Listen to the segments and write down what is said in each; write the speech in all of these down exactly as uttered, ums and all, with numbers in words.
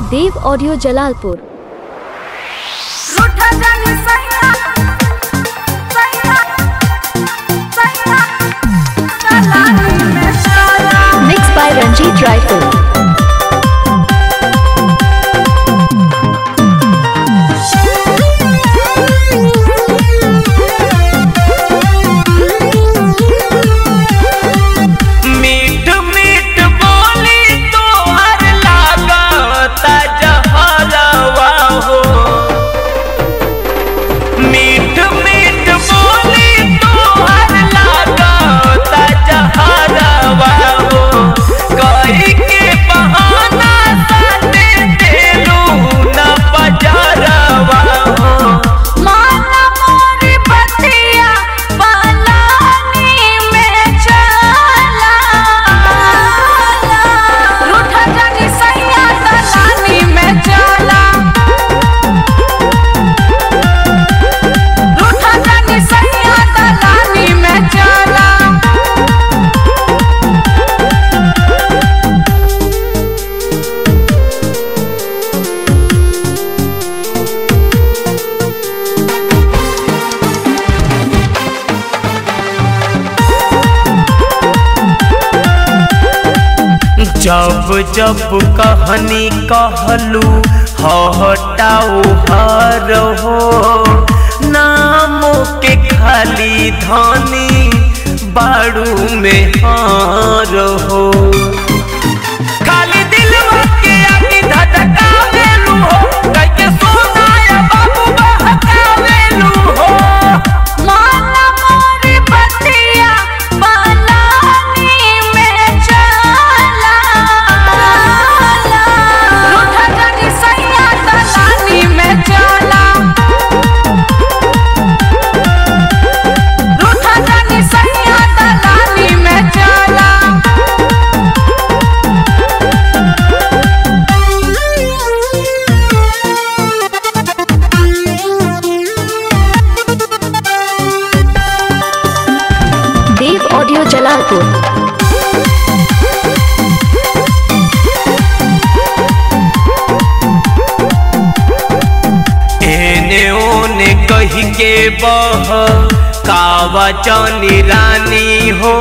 Dev audio Jalalpur. Mix by Ranjit Raipur. जब जब कहानी कहलू हटाओ हर हो नामों के खाली धानी बाड़ू में हार हो खाली दिल के आगे धधकावेलू हो कैके सोना या बाबू बहकावेलू हो माला मोरी बतिया बालानी में चला रूठा जानी सैया दलानी में चला रूठा जानी सैया दलानी में चला। देव ऑडियो जलालपुर। एने ओने कही के बह कावा चानी रानी हो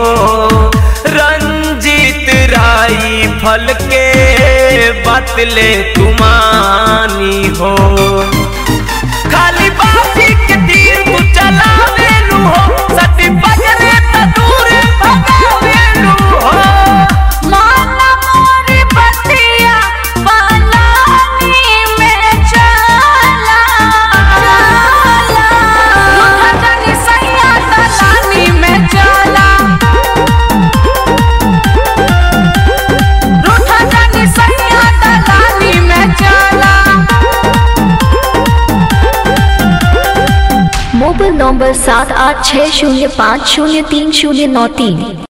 रंजीत राई फल के बतले तुमानी हो खाली बाती के तीर को चलावेलू हो सती बजरे त दूर भगावेलू हो माला मोरी बतिया बालानी में चला रूठा जानी सैया दलानी में चला रूठा जानी सैया दलानी में चला। मोबाइल नंबर सात आठ छः शून्य पाँच शून्य तीन शून्य नौ तीन।